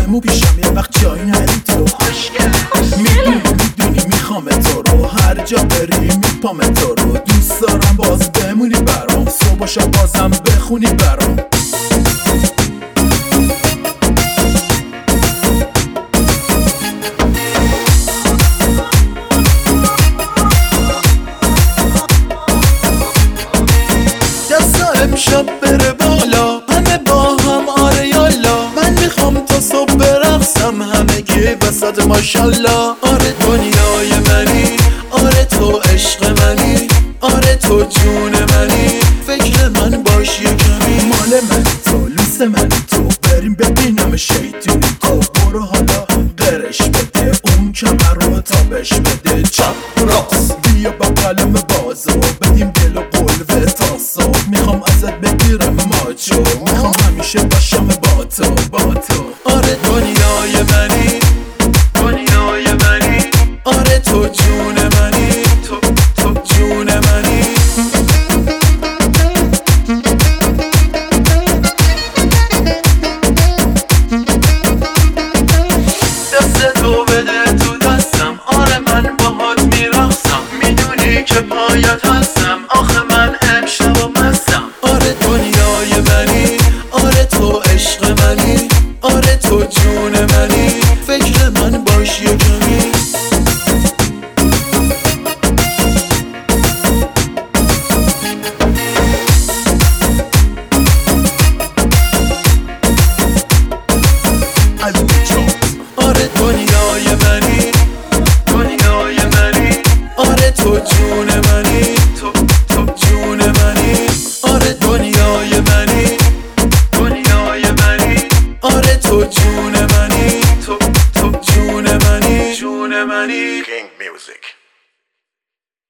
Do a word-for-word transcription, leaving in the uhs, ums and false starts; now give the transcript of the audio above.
بمو پیشم یه وقت جایی نری تو. میدونی میدونی میخوام تو رو، هر جا بری میپام تو رو. دوست دارم باز بمونی برام، صبح و شب بازم بخونی برام. امشب بره بالا همه با هم، آره یالا. من میخوام تا صبح برقصم همگی وسط ماشالله. آره دنیای منی، آره تو عشق منی، آره تو جون منی. فکر من باش یه کمی، مال من تو، لوس من تو. بریم ببینم شیطونی